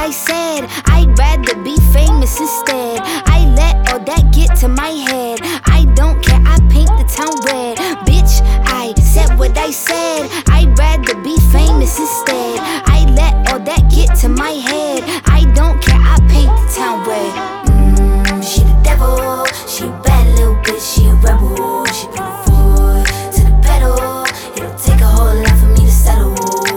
I said. I'd rather be famous instead. I let all that get to my head. I don't care, I paint the town red. Bitch, I said what I said. I'd rather be famous instead. I let all that get to my head. I don't care, I paint the town red. She the devil, she a bad little bitch, she a rebel. She put her foot to the pedal. It'll take a whole lot for me to settle.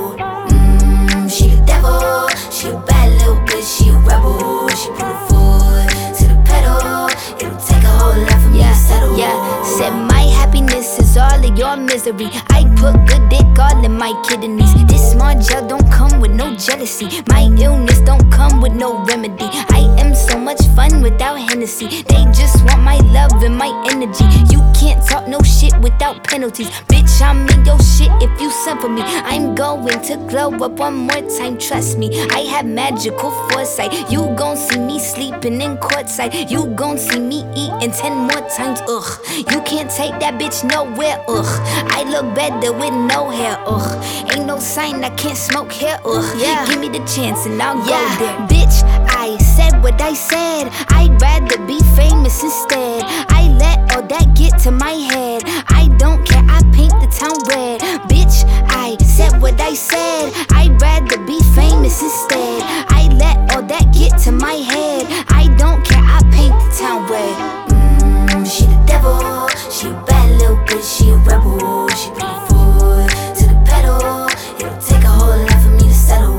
She the devil, she a bad little bitch, she a rebel. She put her foot to the pedal. It'll take a whole lot for me to settle. Said my happiness is all of your misery. I put good dick all in my kidneys. This small gel don't come with no jealousy. My illness don't come with no remedy. I am so much fun without Hennessy. They just want my love and my energy. You can't talk no shit without penalties. Bitch, I'm in your shit if you send for me. I'm going to glow up one more time, trust me. I have magical foresight. You gon' see me sleeping in courtside. You gon' see me eating 10 more times, ugh. You can't take that bitch nowhere, ugh. I look better with no hair, ugh. Ain't no sign I can't smoke here, ugh. Give me the chance and I'll go there. Bitch, I said what I said. I'd rather be famous instead. I let all that get to my head. I don't care, I paint the town red. Bitch, I said what I said. I'd rather be famous instead. I let all that get to my head. I don't care, I paint the town red. She the devil, she a bad little bitch, she a rebel. She put her foot to the pedal. It'll take a whole lot for me to settle.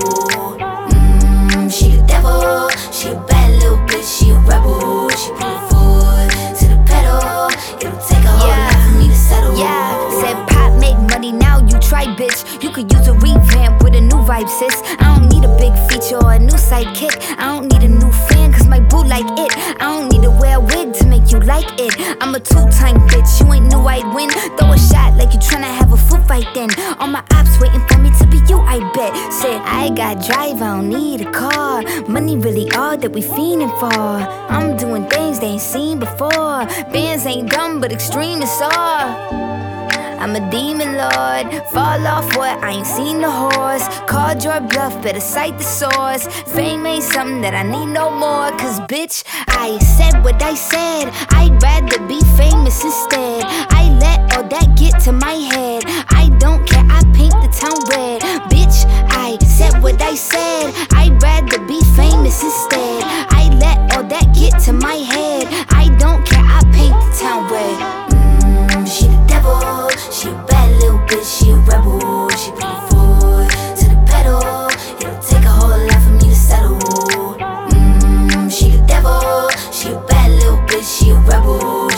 She the devil, she a bad little bitch, she a rebel. She put her foot to the pedal. It'll take a whole lot for me to settle. Said pop make money, now you try, bitch. You could use a revamp with a new vibe, sis. I don't need a big feature or a new sidekick. I don't need a new fan, cause my boo like it. I don't need to wear a wig to make you like it. I'm a two-time bitch, you ain't knew I'd win. Throw a shot like you tryna have a foot fight then. All my ops waiting for me to be you, I bet. Said I got drive, I don't need a car. Money really all that we fiending for. I'm doing things they ain't seen before. Bands ain't dumb but extreme is all. I'm a demon lord, fall off what, I ain't seen the horse. Called your bluff, better cite the source. Fame ain't something that I need no more. Cause bitch, I said what I said. I'd rather be famous instead. I let all that get to my head. I don't care, I paint the town red. Bitch, I said what I said. I'd rather be famous instead. I let all that get to my head. I don't care, I paint the town red. She the devil, she a bad little bitch, she a rebel. She put her foot to the pedal. It'll take a whole lot for me to settle. She the devil, she a bad little bitch, she a rebel.